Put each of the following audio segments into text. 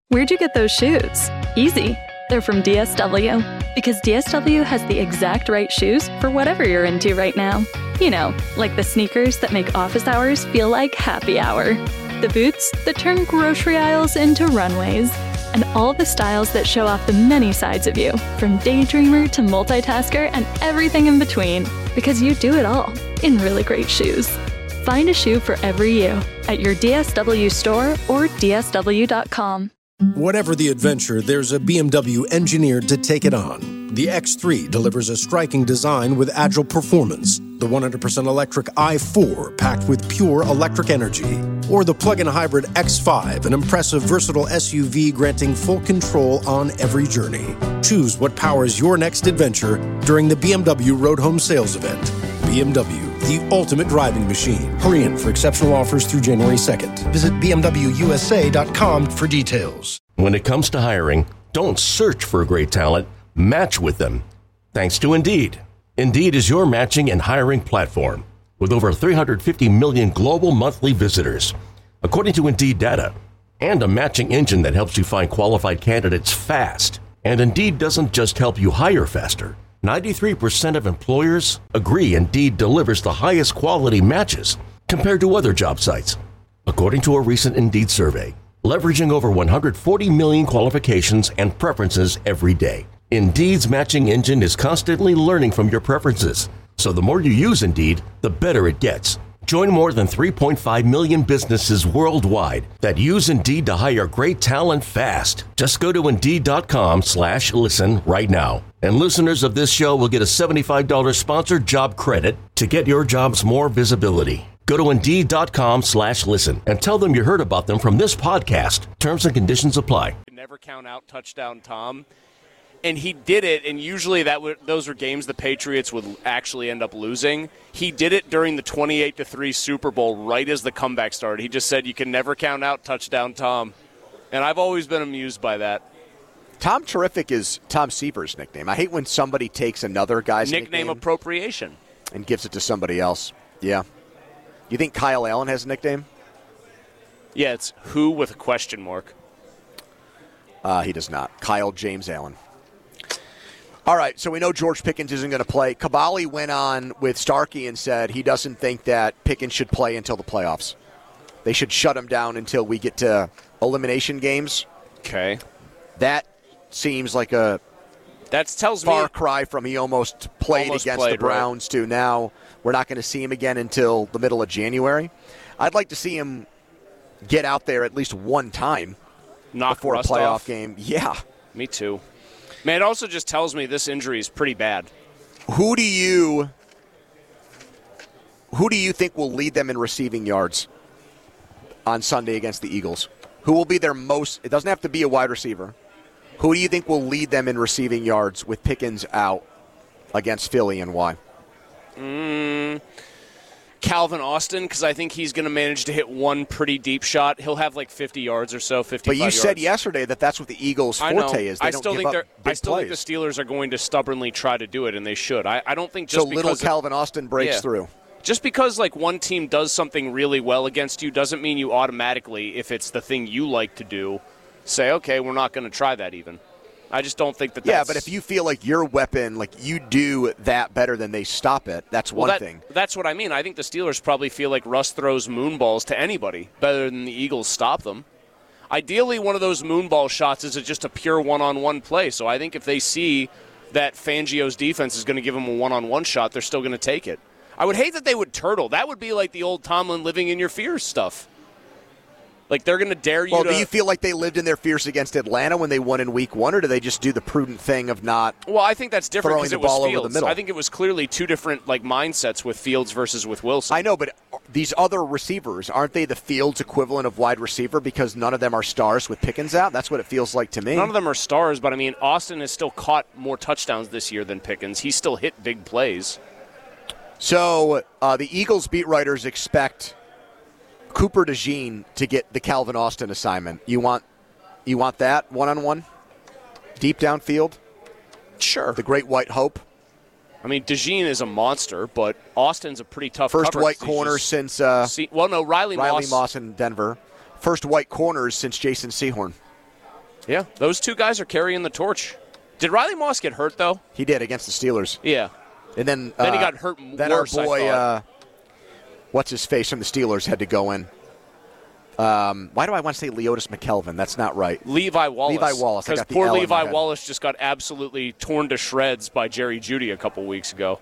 Where'd you get those shoes? Easy. They're from DSW. Because DSW has the exact right shoes for whatever you're into right now. You know, like the sneakers that make office hours feel like happy hour. The boots that turn grocery aisles into runways. And all the styles that show off the many sides of you, from daydreamer to multitasker and everything in between. Because you do it all in really great shoes. Find a shoe for every you at your DSW store or DSW.com. Whatever the adventure, there's a BMW engineered to take it on. The X3 delivers a striking design with agile performance. The 100% electric i4 packed with pure electric energy. Or the plug-in hybrid X5, an impressive, versatile SUV granting full control on every journey. Choose what powers your next adventure during the BMW Road Home Sales Event. BMW, the ultimate driving machine. Hurry in for exceptional offers through January 2nd. Visit BMWUSA.com for details. When it comes to hiring, don't search for great talent, match with them. Thanks to Indeed. Indeed is your matching and hiring platform with over 350 million global monthly visitors, according to Indeed data, and a matching engine that helps you find qualified candidates fast. And Indeed doesn't just help you hire faster. 93% of employers agree Indeed delivers the highest quality matches compared to other job sites, according to a recent Indeed survey, leveraging over 140 million qualifications and preferences every day. Indeed's matching engine is constantly learning from your preferences, so the more you use Indeed, the better it gets. Join more than 3.5 million businesses worldwide that use Indeed to hire great talent fast. Just go to Indeed.com/listen right now. And listeners of this show will get a $75 sponsored job credit to get your jobs more visibility. Go to Indeed.com/listen and tell them you heard about them from this podcast. Terms and conditions apply. Never count out touchdown Tom. And he did it, and usually those were games the Patriots would actually end up losing. He did it during the 28-3 Super Bowl right as the comeback started. He just said, you can never count out touchdown Tom. And I've always been amused by that. Tom Terrific is Tom Seaver's nickname. I hate when somebody takes another guy's nickname appropriation and gives it to somebody else. Yeah. You think Kyle Allen has a nickname? Yeah, it's who with a question mark. He does not. Kyle James Allen. All right, so we know George Pickens isn't going to play. Cavalli went on with Starkey and said he doesn't think that Pickens should play until the playoffs. They should shut him down until we get to elimination games. Okay. That seems like a far cry from he almost played against the Browns to now we're not going to see him again until the middle of January. I'd like to see him get out there at least one time before a playoff game. Yeah. Me too. Man, it also just tells me this injury is pretty bad. Who do you think will lead them in receiving yards on Sunday against the Eagles? Who will be their most – it doesn't have to be a wide receiver. Who do you think will lead them in receiving yards with Pickens out against Philly, and why? Calvin Austin, because I think he's going to manage to hit one pretty deep shot. He'll have like 50 yards or so, 55 yards. But you said yesterday that that's what the Eagles' forte is. I still think the Steelers are going to stubbornly try to do it, and they should. I don't think just because little Calvin Austin breaks through. Just because like one team does something really well against you doesn't mean you automatically, if it's the thing you like to do, say, okay, we're not going to try that even. I just don't think that's... Yeah, but if you feel like your weapon, like you do that better than they stop it, that's one thing. That's what I mean. I think the Steelers probably feel like Russ throws moonballs to anybody better than the Eagles stop them. Ideally, one of those moonball shots is just a pure one-on-one play. So I think if they see that Fangio's defense is going to give them a one-on-one shot, they're still going to take it. I would hate that they would turtle. That would be like the old Tomlin living in your fears stuff. Like, they're going to dare you to... Well, do you feel like they lived in their fears against Atlanta when they won in Week 1, or do they just do the prudent thing of not Well, I think that's different because it was over Fields. the middle? I think it was clearly two different mindsets with Fields versus with Wilson. I know, but these other receivers, aren't they the Fields equivalent of wide receiver because none of them are stars with Pickens out? That's what it feels like to me. None of them are stars, but, I mean, Austin has still caught more touchdowns this year than Pickens. He's still hit big plays. So the Eagles beat writers expect Cooper DeJean to get the Calvin Austin assignment. You want that one-on-one? Deep downfield? Sure. The great white hope? I mean, DeJean is a monster, but Austin's a pretty tough First coverage. white corner since Riley Moss in Denver. First white corners since Jason Sehorn. Yeah, those two guys are carrying the torch. Did Riley Moss get hurt, though? He did against the Steelers. Yeah. And then he got hurt then worse, our boy, what's-his-face from the Steelers had to go in. Why do I want to say Leotis McKelvin? That's not right. Levi Wallace. Because poor Levi Wallace just got absolutely torn to shreds by Jerry Jeudy a couple weeks ago.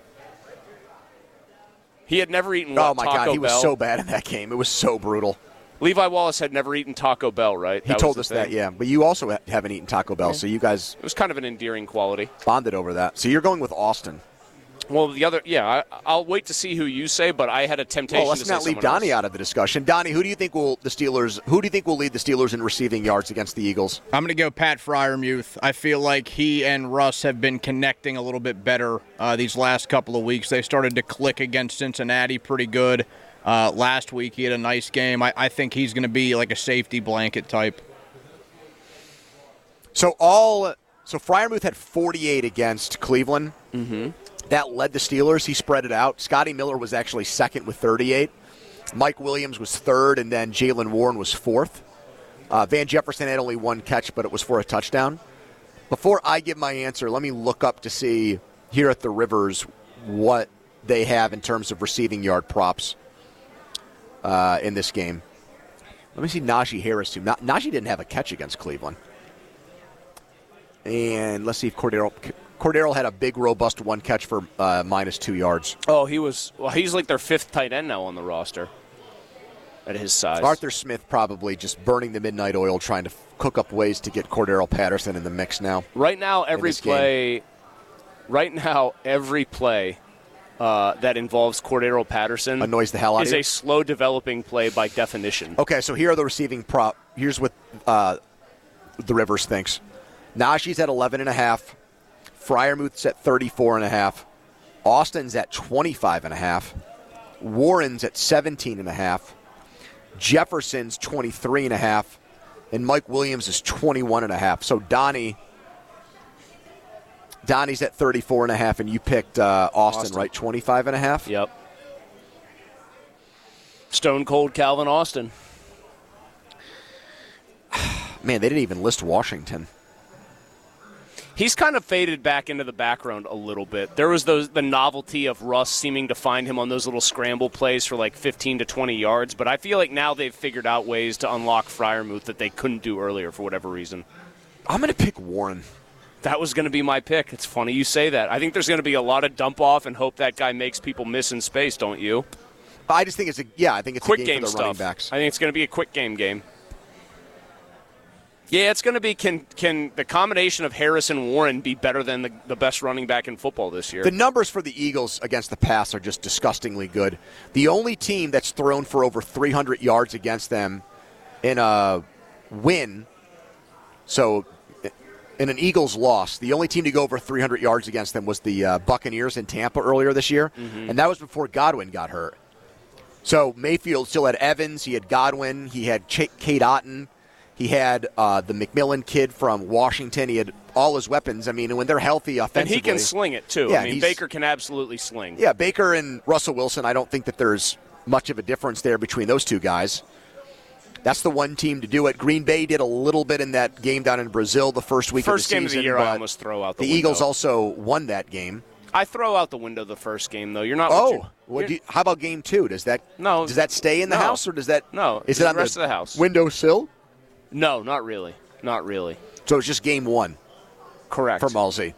He had never eaten Taco Bell. Oh, my God. He was so bad in that game. It was so brutal. Levi Wallace had never eaten Taco Bell, right? He told us that, yeah. But you also haven't eaten Taco Bell, so you guys... It was kind of an endearing quality. Bonded over that. So you're going with Austin. Well, I'll wait to see who you say, but I had a temptation to say let's not leave Donnie out of the discussion. Donnie, who do you think will lead the Steelers in receiving yards against the Eagles? I'm going to go Pat Freiermuth. I feel like he and Russ have been connecting a little bit better these last couple of weeks. They started to click against Cincinnati pretty good. Last week he had a nice game. I think he's going to be like a safety blanket type. So Freiermuth had 48 against Cleveland. Mm-hmm. That led the Steelers. He spread it out. Scotty Miller was actually second with 38. Mike Williams was third, and then Jaylen Warren was fourth. Van Jefferson had only one catch, but it was for a touchdown. Before I give my answer, let me look up to see here at the Rivers what they have in terms of receiving yard props in this game. Let me see Najee Harris, too. Najee didn't have a catch against Cleveland. And let's see if Cordero had a big, robust one catch for -2 yards. Oh, he's like their fifth tight end now on the roster at his size. Arthur Smith probably just burning the midnight oil trying to cook up ways to get Cordero Patterson in the mix now. Right now, every play that involves Cordero Patterson annoys the hell out of you. Is a slow developing play by definition. Okay, so here are the receiving prop. Here's what the Rivers thinks. Najee's at 11.5. Freiermuth's at 34.5. Austin's at 25.5. Warren's at 17.5. Jefferson's 23.5. And Mike Williams is 21.5. So Donnie's at 34.5, and you picked Austin, right? 25.5? Yep. Stone Cold Calvin Austin. Man, they didn't even list Washington. He's kind of faded back into the background a little bit. There was the novelty of Russ seeming to find him on those little scramble plays for like 15 to 20 yards, but I feel like now they've figured out ways to unlock Freiermuth that they couldn't do earlier for whatever reason. I'm going to pick Warren. That was going to be my pick. It's funny you say that. I think there's going to be a lot of dump off and hope that guy makes people miss in space, don't you? I just think it's a quick a game for the stuff. Running backs. I think it's going to be a quick game. Yeah, it's going to be can the combination of Harris and Warren be better than the best running back in football this year? The numbers for the Eagles against the pass are just disgustingly good. The only team that's thrown for over 300 yards against them in a win, so in an Eagles loss, the only team to go over 300 yards against them was the Buccaneers in Tampa earlier this year, and that was before Godwin got hurt. So Mayfield still had Evans, he had Godwin, he had Cade Otton. He had the McMillan kid from Washington. He had all his weapons. I mean, when they're healthy offensively. And he can sling it, too. Yeah, I mean, Baker can absolutely sling. Yeah, Baker and Russell Wilson, I don't think that there's much of a difference there between those two guys. That's the one team to do it. Green Bay did a little bit in that game down in Brazil the first week of the season. First game of the year, I almost throw out the window. The Eagles also won that game. I throw out the window the first game, though. You're not. How about game two? Does that stay in the house, or does that? No, is it on the rest of the house windowsill? No, not really. Not really. So it's just game one. Correct. For Malsey.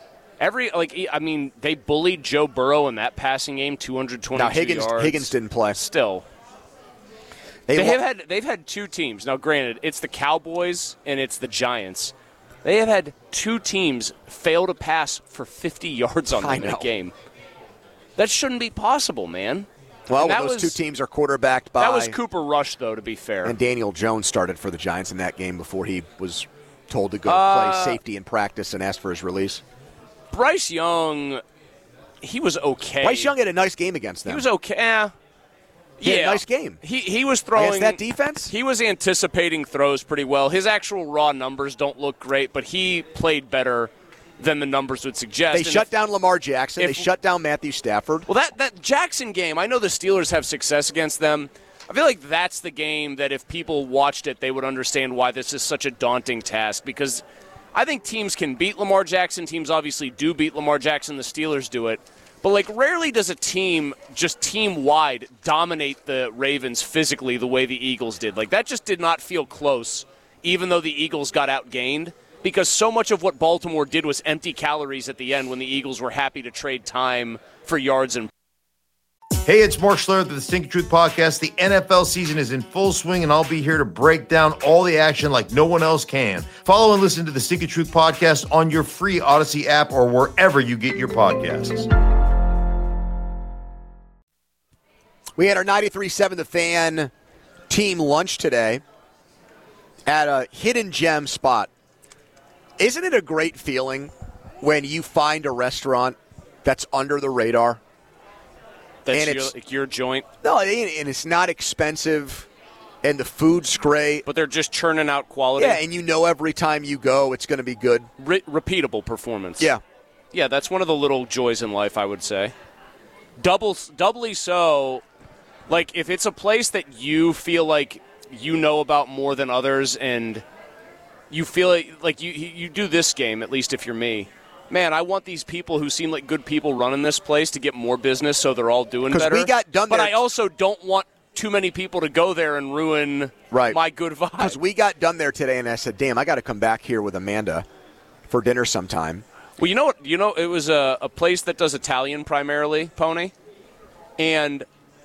They bullied Joe Burrow in that passing game, 222 yards. Higgins didn't play. Still. They've had two teams. Now, granted, it's the Cowboys and it's the Giants. They have had two teams fail to pass for 50 yards on them in a game. That shouldn't be possible, man. Well, those two teams are quarterbacked by... That was Cooper Rush, though, to be fair. And Daniel Jones started for the Giants in that game before he was told to go play safety in practice and asked for his release. Bryce Young, he was okay. Bryce Young had a nice game against them. He was okay. He had a nice game. He was throwing... Against that defense? He was anticipating throws pretty well. His actual raw numbers don't look great, but he played better than the numbers would suggest. They shut down Lamar Jackson. They shut down Matthew Stafford. Well, that Jackson game, I know the Steelers have success against them, I feel like that's the game that if people watched it, they would understand why this is such a daunting task, because I think teams can beat Lamar Jackson. Teams obviously do beat Lamar Jackson. The Steelers do it. But, like, rarely does a team just team-wide dominate the Ravens physically the way the Eagles did. Like, that just did not feel close, even though the Eagles got outgained, because so much of what Baltimore did was empty calories at the end when the Eagles were happy to trade time for yards and. Hey, it's Mark Schlereth of the Stinking Truth Podcast. The NFL season is in full swing, and I'll be here to break down all the action like no one else can. Follow and listen to the Stinking Truth Podcast on your free Odyssey app or wherever you get your podcasts. We had our 93.7 The Fan team lunch today at a hidden gem spot. Isn't it a great feeling when you find a restaurant that's under the radar? That's your joint? No, and it's not expensive, and the food's great. But they're just churning out quality? Yeah, and you know every time you go it's going to be good. Repeatable performance. Yeah. Yeah, that's one of the little joys in life, I would say. Doubly so, like, if it's a place that you feel like you know about more than others and you feel like you do this game, at least if you're me. Man, I want these people who seem like good people running this place to get more business so they're all doing better. We got done there. But I also don't want too many people to go there and ruin my good vibe. Because we got done there today, and I said, damn, I got to come back here with Amanda for dinner sometime. Well, you know what? You know, it was a place that does Italian primarily, Pony. And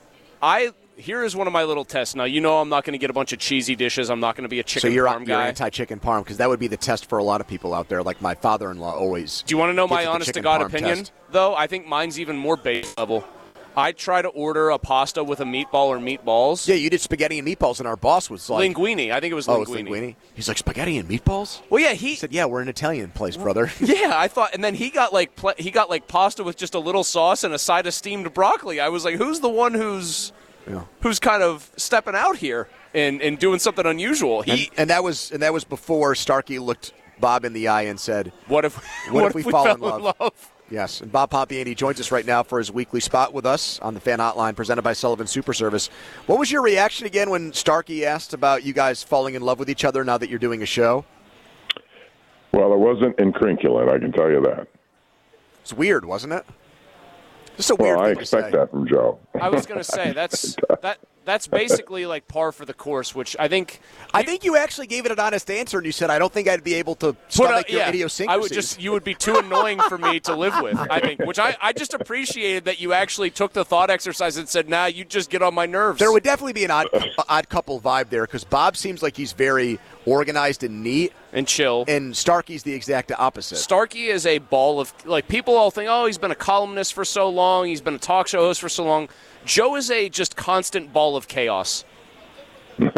here is one of my little tests. Now, you know I'm not going to get a bunch of cheesy dishes. I'm not going to be a chicken parm guy. You're anti-chicken parm, because that would be the test for a lot of people out there, like my father-in-law always. Do you want to know my honest-to-God opinion, test. though? I think mine's even more base level. I try to order a pasta with a meatball or meatballs. Yeah, you did spaghetti and meatballs, and our boss was like... Linguine. I think it was linguine. Oh, it's linguine? He's like, spaghetti and meatballs? Well, yeah, he said, yeah, we're an Italian place, brother. Yeah, I thought... And then he got like pasta with just a little sauce and a side of steamed broccoli. I was like, who's the one who's kind of stepping out here and doing something unusual? And that was before Starkey looked Bob in the eye and said, What if we fall in love? Yes, and Bob Pompiani joins us right now for his weekly spot with us on the Fan Hotline presented by Sullivan Super Service. What was your reaction again when Starkey asked about you guys falling in love with each other now that you're doing a show? Well, it wasn't incrinculant, I can tell you that. It's weird, wasn't it? Just a weird thing I expect to say. that from Joe. I was going to say, that's basically like par for the course, which I think you actually gave it an honest answer, and you said, I don't think I'd be able to stomach your idiosyncrasies. You would be too annoying for me to live with, I think, which I just appreciated that you actually took the thought exercise and said, nah, you just get on my nerves. There would definitely be an odd couple vibe there, because Bob seems like he's very organized and neat. And chill. And Starkey's the exact opposite. Starkey is a ball of, like, people all think, oh, he's been a columnist for so long, he's been a talk show host for so long. Joe is a just constant ball of chaos. and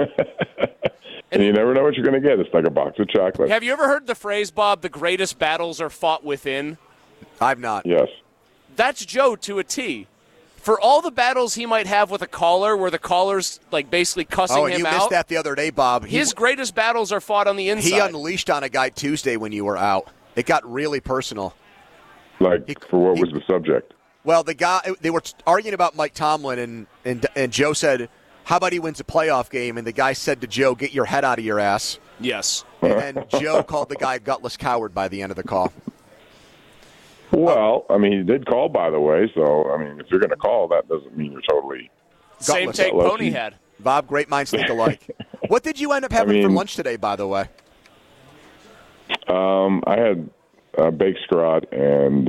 you never know what you're going to get. It's like a box of chocolate. Have you ever heard the phrase, Bob, the greatest battles are fought within? I've not. Yes. That's Joe to a T. For all the battles he might have with a caller where the caller's like basically cussing him out. Oh, you missed that the other day, Bob. His greatest battles are fought on the inside. He unleashed on a guy Tuesday when you were out. It got really personal. What was the subject? Well, they were arguing about Mike Tomlin, and Joe said, how about he wins a playoff game? And the guy said to Joe, get your head out of your ass. Yes. And then Joe called the guy a gutless coward by the end of the call. Well, I mean, he did call, by the way. So, I mean, if you're going to call, that doesn't mean you're totally same take Pony had. Bob, great minds think alike. What did you end up having for lunch today, by the way? I had baked scrot and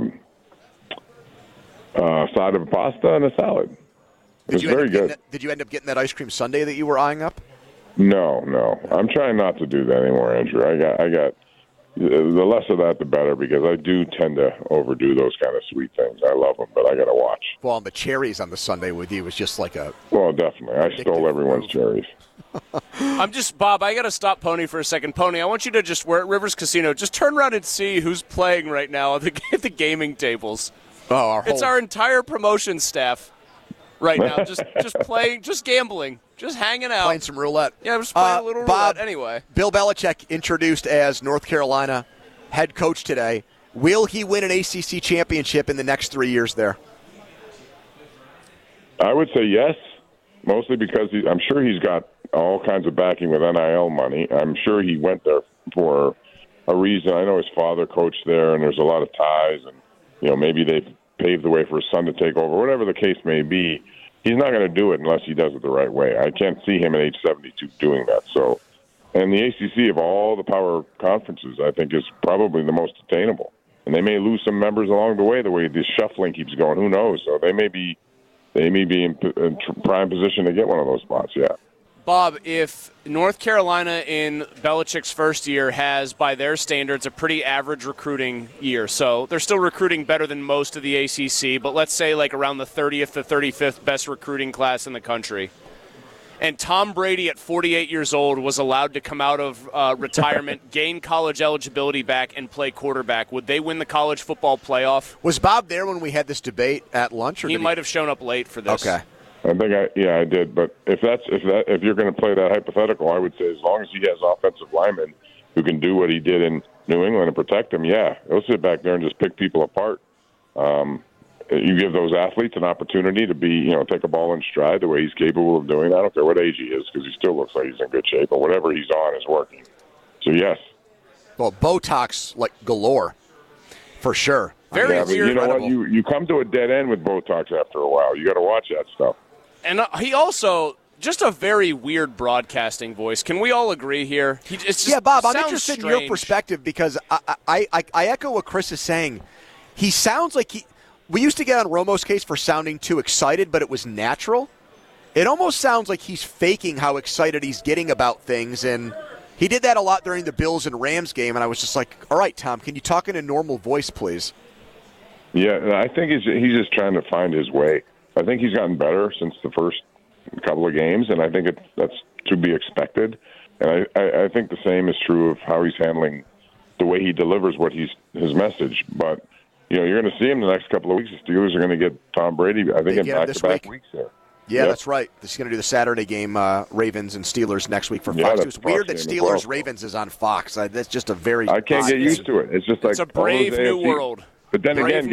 a side of pasta and a salad. It was very good. Did you end up getting that ice cream sundae that you were eyeing up? No. I'm trying not to do that anymore, Andrew. I got the less of that, the better, because I do tend to overdo those kind of sweet things. I love them, but I got to watch. Well, and the cherries on the sundae with you was just like a... Well, definitely. I stole everyone's cherries. Bob, I got to stop Pony for a second. Pony, I want you to just, we're at Rivers Casino, just turn around and see who's playing right now at the gaming tables. Oh, it's our entire promotion staff right now, just playing, just gambling. Just hanging out. Playing some roulette. Yeah, just playing a little roulette anyway. Bill Belichick introduced as North Carolina head coach today. Will he win an ACC championship in the next 3 years there? I would say yes, Mostly because I'm sure he's got all kinds of backing with NIL money. I'm sure he went there for a reason. I know his father coached there, and there's a lot of ties, and maybe they've paved the way for his son to take over. Whatever the case may be, he's not going to do it unless he does it the right way. I can't see him at age 72 doing that. So, and the ACC of all the power conferences, I think, is probably the most attainable. And they may lose some members along the way this shuffling keeps going. Who knows? So they may be in prime position to get one of those spots, yeah. Bob, if North Carolina in Belichick's first year has, by their standards, a pretty average recruiting year, so they're still recruiting better than most of the ACC, but let's say like around the 30th to 35th best recruiting class in the country, and Tom Brady at 48 years old was allowed to come out of retirement, gain college eligibility back, and play quarterback, would they win the college football playoff? Was Bob there when we had this debate at lunch? Or he might have shown up late for this. Okay. I think I did, but if you're going to play that hypothetical, I would say as long as he has offensive linemen who can do what he did in New England and protect them, yeah, he'll sit back there and just pick people apart. You give those athletes an opportunity to take a ball in stride the way he's capable of doing. I don't care what age he is because he still looks like he's in good shape, but whatever he's on is working. So yes. Well, Botox like galore, for sure. Very weird. You know what? You come to a dead end with Botox after a while. You got to watch that stuff. And he also, just a very weird broadcasting voice. Can we all agree here? Bob, I'm interested in your perspective because I echo what Chris is saying. He sounds like we used to get on Romo's case for sounding too excited, but it was natural. It almost sounds like he's faking how excited he's getting about things, and he did that a lot during the Bills and Rams game, and I was just like, all right, Tom, can you talk in a normal voice, please? Yeah, I think he's just trying to find his way. I think he's gotten better since the first couple of games, and I think that's to be expected. And I think the same is true of how he's handling the way he delivers his message. But you're going to see him the next couple of weeks. The Steelers are going to get Tom Brady, I think, in back-to-back weeks there. Yeah, yep. That's right. This is going to do the Saturday game, Ravens and Steelers next week for Fox. It's weird that Steelers-Ravens is on Fox. That's just a very... I can't get used to it. It's just like... It's a brave new world. But then again,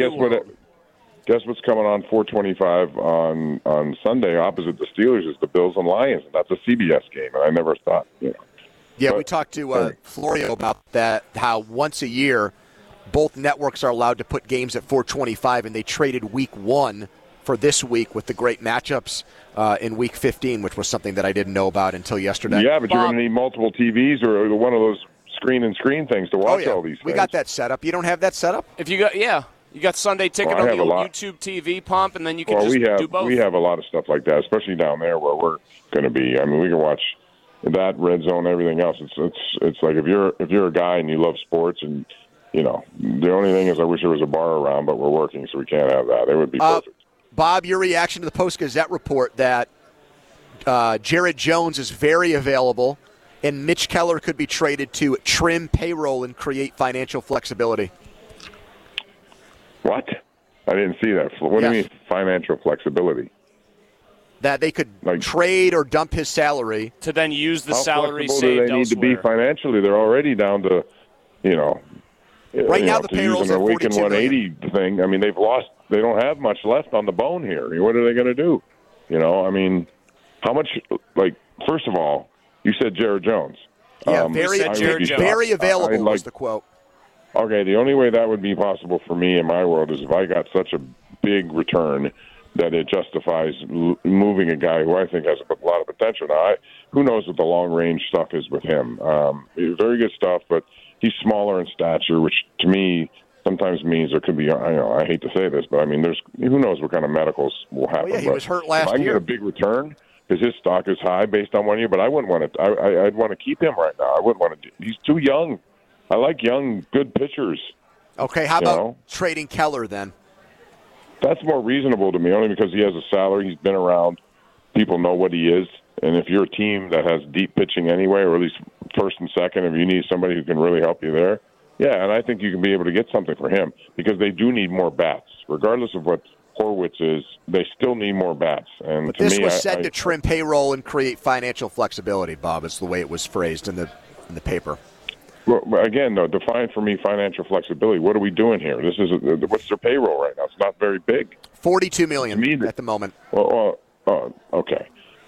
guess what's coming on 425 on Sunday opposite the Steelers is the Bills and Lions, and that's a CBS game, and I never thought, Yeah, we talked to Florio about that, how once a year both networks are allowed to put games at 425, and they traded week 1 for this week with the great matchups in week 15, which was something that I didn't know about until yesterday. Yeah, but you're going to need multiple TVs or one of those screen things to watch all these things. We got that set up. You don't have that set up? You got Sunday Ticket on the old YouTube TV pump, and then you can do both. We have a lot of stuff like that, especially down there where we're going to be. I mean, we can watch that, Red Zone, everything else. It's like if you're a guy and you love sports, and the only thing is I wish there was a bar around, but we're working, so we can't have that. It would be perfect. Bob, your reaction to the Post-Gazette report that Jared Jones is very available and Mitch Keller could be traded to trim payroll and create financial flexibility. What? I didn't see that. What do you mean financial flexibility? That they could trade or dump his salary. To then use the salary saved elsewhere. How flexible do they need to be financially? They're already down to, right now the payroll's at $42 million. 180 thing. I mean, they've lost. They don't have much left on the bone here. What are they going to do? I mean, how much, first of all, you said Jared Jones. Yeah, very available was the quote. Okay, the only way that would be possible for me in my world is if I got such a big return that it justifies moving a guy who I think has a lot of potential. Now, who knows what the long-range stuff is with him. Very good stuff, but he's smaller in stature, which to me sometimes means there could be, I hate to say this, but I mean, who knows what kind of medicals will happen. He was hurt last year. I can get a big return because his stock is high based on 1 year, but I wouldn't want to. I'd want to keep him right now. I wouldn't want to. He's too young. I like young, good pitchers. Okay, how about trading Keller then? That's more reasonable to me, only because he has a salary. He's been around. People know what he is. And if you're a team that has deep pitching anyway, or at least first and second, if you need somebody who can really help you there, yeah, and I think you can be able to get something for him because they do need more bats. Regardless of what Horwitz is, they still need more bats. And but this was said to trim payroll and create financial flexibility, Bob. It's the way it was phrased in the paper. Well, again, though, define for me financial flexibility. What are we doing here? This is what's their payroll right now? It's not very big. $42 million at the moment. Well, okay.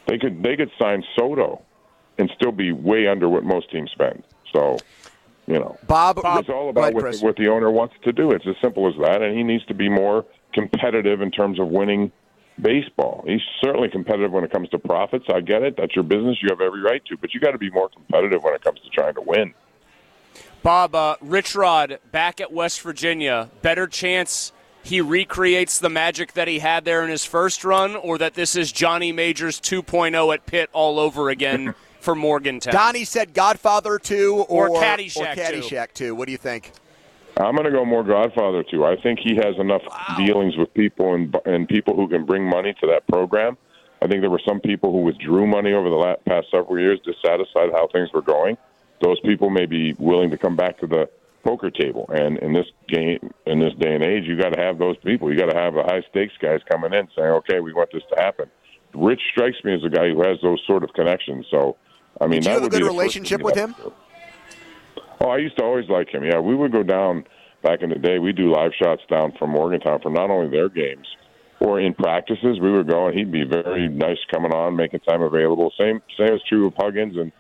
They could sign Soto and still be way under what most teams spend. So, Bob, it's all about what the owner wants to do. It's as simple as that, and he needs to be more competitive in terms of winning baseball. He's certainly competitive when it comes to profits. I get it. That's your business. You have every right to. But you got to be more competitive when it comes to trying to win. Bob, Rich Rod back at West Virginia, better chance he recreates the magic that he had there in his first run, or that this is Johnny Majors 2.0 at Pitt all over again for Morgantown? Donnie said Godfather 2 or Caddyshack 2. What do you think? I'm going to go more Godfather 2. I think he has enough dealings with people and people who can bring money to that program. I think there were some people who withdrew money over the past several years, dissatisfied how things were going. Those people may be willing to come back to the poker table. And in this game, in this day and age, you got to have those people. You got to have the high stakes guys coming in saying, "Okay, we want this to happen." Rich strikes me as a guy who has those sort of connections. So, I mean, did you have a good relationship with him? Oh, I used to always like him. Yeah, we would go down back in the day. We do live shots down from Morgantown for not only their games or in practices. We would go, and he'd be very nice coming on, making time available. Same is true of Huggins and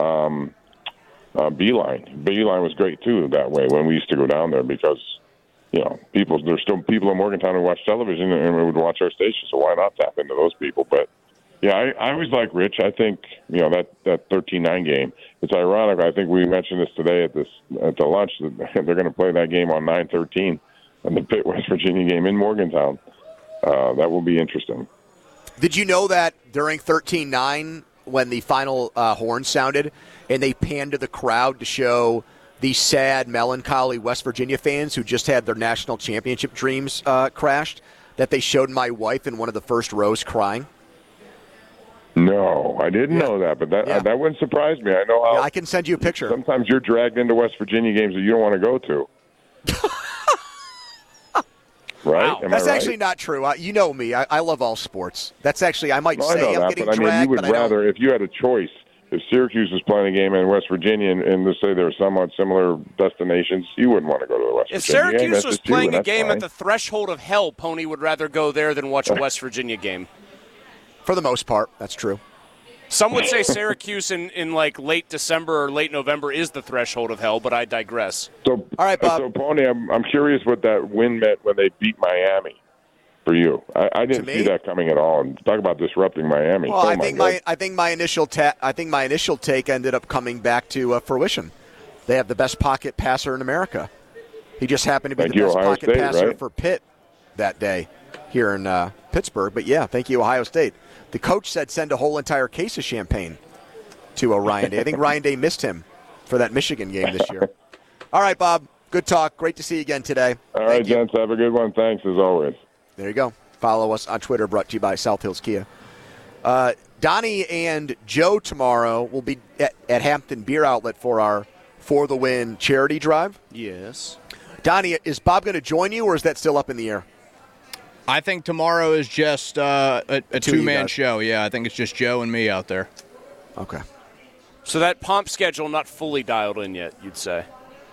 Beeline. Beeline was great too that way when we used to go down there because there's still people in Morgantown who watch television and would watch our station. So why not tap into those people? But yeah, I always like Rich. I think that 13-9 game. It's ironic. I think we mentioned this today at the lunch that they're going to play that game on 9/13 and the Pitt West Virginia game in Morgantown. That will be interesting. Did you know that during 13-9 when the final horn sounded and they panned to the crowd to show the sad, melancholy West Virginia fans who just had their national championship dreams crashed, that they showed my wife in one of the first rows crying? No, I didn't know that, but that wouldn't surprise me. I know how. Yeah, I can send you a picture. Sometimes you're dragged into West Virginia games that you don't want to go to. Right? Wow. That's actually not true. You know me. I love all sports. That's actually, I might say I'm getting dragged, but you would rather, if you had a choice, if Syracuse was playing a game in West Virginia and let's say they're somewhat similar destinations, you wouldn't want to go to the West Virginia game. If Syracuse was playing a game at the threshold of hell, Pony would rather go there than watch a West Virginia game. For the most part, that's true. Some would say Syracuse in like late December or late November is the threshold of hell, but I digress. So, all right, Bob. So, Pony, I'm curious what that win meant when they beat Miami for you. I didn't see that coming at all. And talk about disrupting Miami. Well, I think my initial take ended up coming back to fruition. They have the best pocket passer in America. He just happened to be the best pocket passer for Pitt that day here in Pittsburgh. But yeah, thank you, Ohio State. The coach said send a whole entire case of champagne to Ryan Day. I think Ryan Day missed him for that Michigan game this year. All right, Bob. Good talk. Great to see you again today. All right, gents. Have a good one. Thanks, as always. There you go. Follow us on Twitter, brought to you by South Hills Kia. Donnie and Joe tomorrow will be at Hampton Beer Outlet for our For the Win charity drive. Yes. Donnie, is Bob going to join you, or is that still up in the air? I think tomorrow is just a two-man show. Yeah, I think it's just Joe and me out there. Okay. So that pomp schedule not fully dialed in yet, you'd say?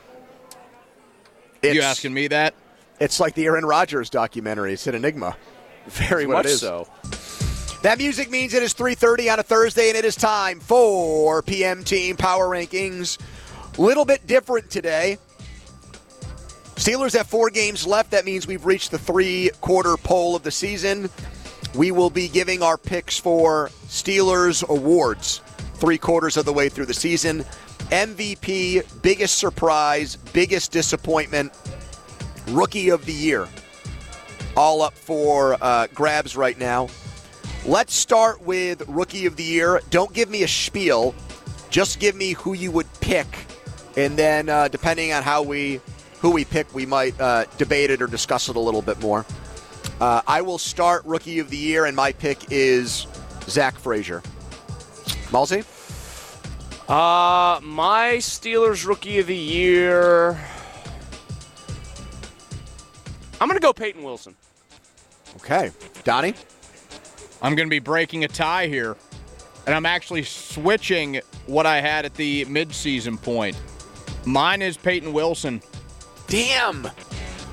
You asking me that? It's like the Aaron Rodgers documentary. It's an enigma. Very much so. That music means it is 3:30 on a Thursday, and it is time for PM Team Power Rankings. Little bit different today. Steelers have 4 games left. That means we've reached the 3-quarter poll of the season. We will be giving our picks for Steelers awards 3/4 of the way through the season. MVP, biggest surprise, biggest disappointment, Rookie of the Year. All up for grabs right now. Let's start with Rookie of the Year. Don't give me a spiel. Just give me who you would pick. And then depending on who we pick, we might debate it or discuss it a little bit more. I will start Rookie of the Year, and my pick is Zach Frazier. Malsey? My Steelers Rookie of the Year, I'm going to go Peyton Wilson. Okay. Donnie? I'm going to be breaking a tie here, and I'm actually switching what I had at the midseason point. Mine is Peyton Wilson. Damn.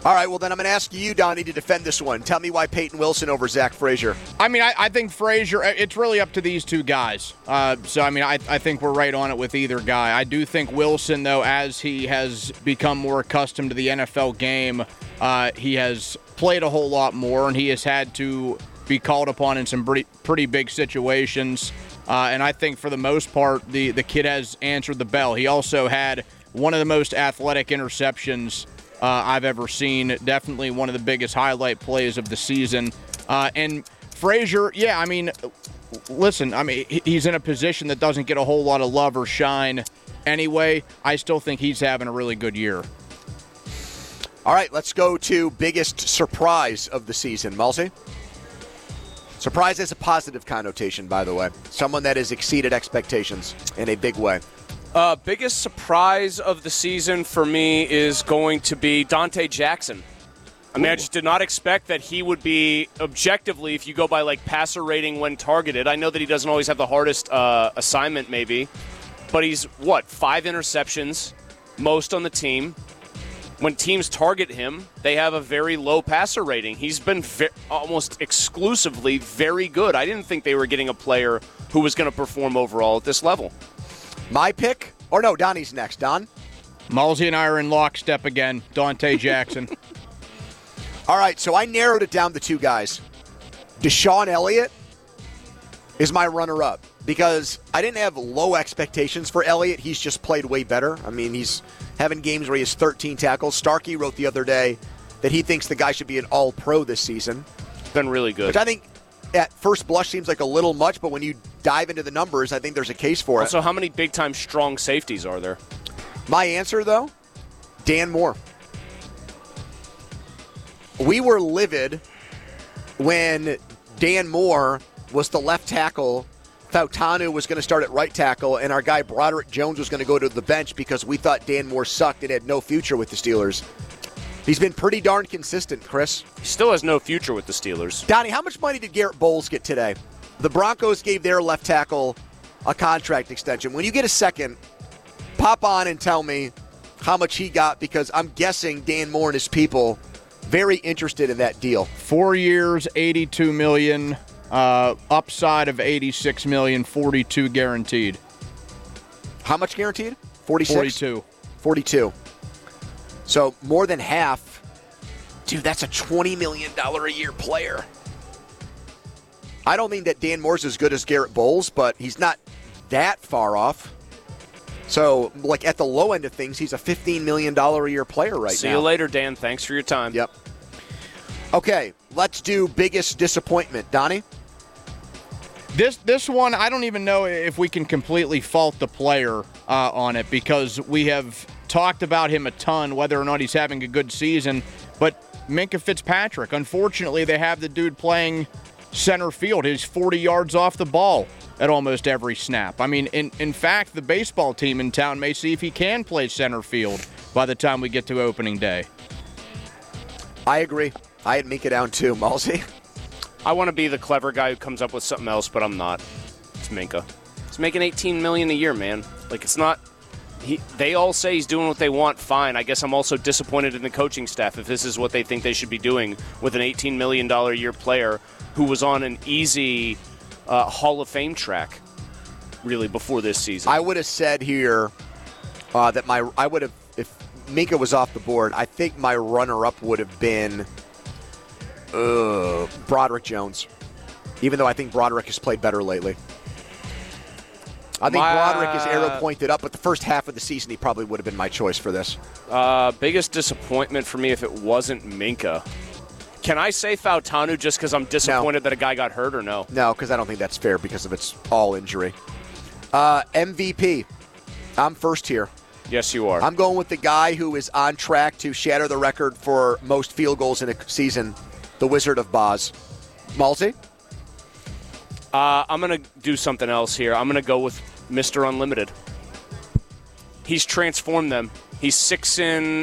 All right, well, then I'm going to ask you, Donnie, to defend this one. Tell me why Peyton Wilson over Zach Frazier. I mean, I think Frazier, it's really up to these two guys. I think we're right on it with either guy. I do think Wilson, though, as he has become more accustomed to the NFL game, he has played a whole lot more, and he has had to be called upon in some pretty big situations. And I think for the most part, the kid has answered the bell. He also had one of the most athletic interceptions I've ever seen. Definitely one of the biggest highlight plays of the season. And Frazier, yeah, I mean, listen, I mean, he's in a position that doesn't get a whole lot of love or shine anyway. I still think he's having a really good year. All right, let's go to biggest surprise of the season. Malsey? Surprise is a positive connotation, by the way. Someone that has exceeded expectations in a big way. Biggest surprise of the season for me is going to be Dante Jackson. I mean, I just did not expect that he would be objectively, if you go by like passer rating when targeted. I know that he doesn't always have the hardest assignment maybe, but he's, 5 interceptions, most on the team. When teams target him, they have a very low passer rating. He's been almost exclusively very good. I didn't think they were getting a player who was going to perform overall at this level. My pick? Or no, Donnie's next. Don? Malsey and I are in lockstep again. Dante Jackson. All right, so I narrowed it down to 2 guys. Deshaun Elliott is my runner-up because I didn't have low expectations for Elliott. He's just played way better. I mean, he's having games where he has 13 tackles. Starkey wrote the other day that he thinks the guy should be an all-pro this season. Been really good. Which I think at first blush seems like a little much, but when you dive into the numbers, I think there's a case for it. Also, how many big-time strong safeties are there? My answer, though, Dan Moore. We were livid when Dan Moore was the left tackle, Fautanu was going to start at right tackle, and our guy Broderick Jones was going to go to the bench because we thought Dan Moore sucked and had no future with the Steelers. He's been pretty darn consistent, Chris. He still has no future with the Steelers. Donnie, how much money did Garrett Bowles get today? The Broncos gave their left tackle a contract extension. When you get a second, pop on and tell me how much he got, because I'm guessing Dan Moore and his people very interested in that deal. 4 years, $82 million, upside of $86 million, 42 guaranteed. How much guaranteed? 46? 42. So more than half. Dude, that's a $20 million a year player. I don't think that Dan Moore's as good as Garrett Bowles, but he's not that far off. So, like, at the low end of things, he's a $15 million a year player right now. See you later, Dan. Thanks for your time. Yep. Okay, let's do biggest disappointment. Donnie? This one, I don't even know if we can completely fault the player on it, because we have talked about him a ton, whether or not he's having a good season. But Minkah Fitzpatrick, unfortunately, they have the dude playing center field. He's 40 yards off the ball at almost every snap. I mean, in fact, the baseball team in town may see if he can play center field by the time we get to opening day. I agree. I had Minkah down too, Malsey. I want to be the clever guy who comes up with something else, but I'm not. It's Minkah. He's making $18 million a year, man. Like, it's not. They all say he's doing what they want. Fine. I guess I'm also disappointed in the coaching staff if this is what they think they should be doing with an $18 million a year player who was on an easy Hall of Fame track, really, before this season. I would have said here that if Minkah was off the board, I think my runner-up would have been Broderick Jones, even though I think Broderick has played better lately. I think Broderick is arrow pointed up, but the first half of the season he probably would have been my choice for this. Biggest disappointment for me if it wasn't Minkah. Can I say Fautanu just because I'm disappointed that a guy got hurt, or no? No, because I don't think that's fair because of its all injury. MVP. I'm first here. Yes, you are. I'm going with the guy who is on track to shatter the record for most field goals in a season, the Wizard of Boz. Malsey? I'm going to do something else here. I'm going to go with Mr. Unlimited. He's transformed them. He's 6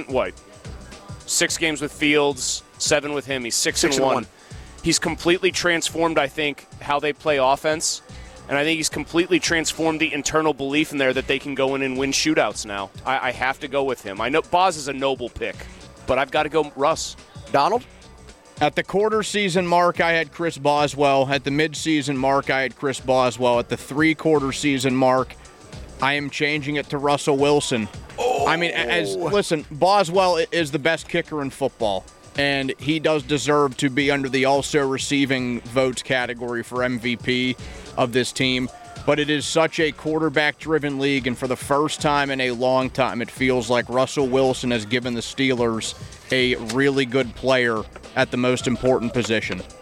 games with Fields, 7 with him. He's 6-1. He's completely transformed, I think, how they play offense. And I think he's completely transformed the internal belief in there that they can go in and win shootouts now. I have to go with him. I know Boz is a noble pick, but I've got to go Russ. Donald? At the quarter season mark, I had Chris Boswell. At the mid-season mark, I had Chris Boswell. At the three-quarter season mark, I am changing it to Russell Wilson. Oh. I mean, listen, Boswell is the best kicker in football, and he does deserve to be under the also receiving votes category for MVP of this team. But it is such a quarterback-driven league, and for the first time in a long time, it feels like Russell Wilson has given the Steelers a really good player at the most important position.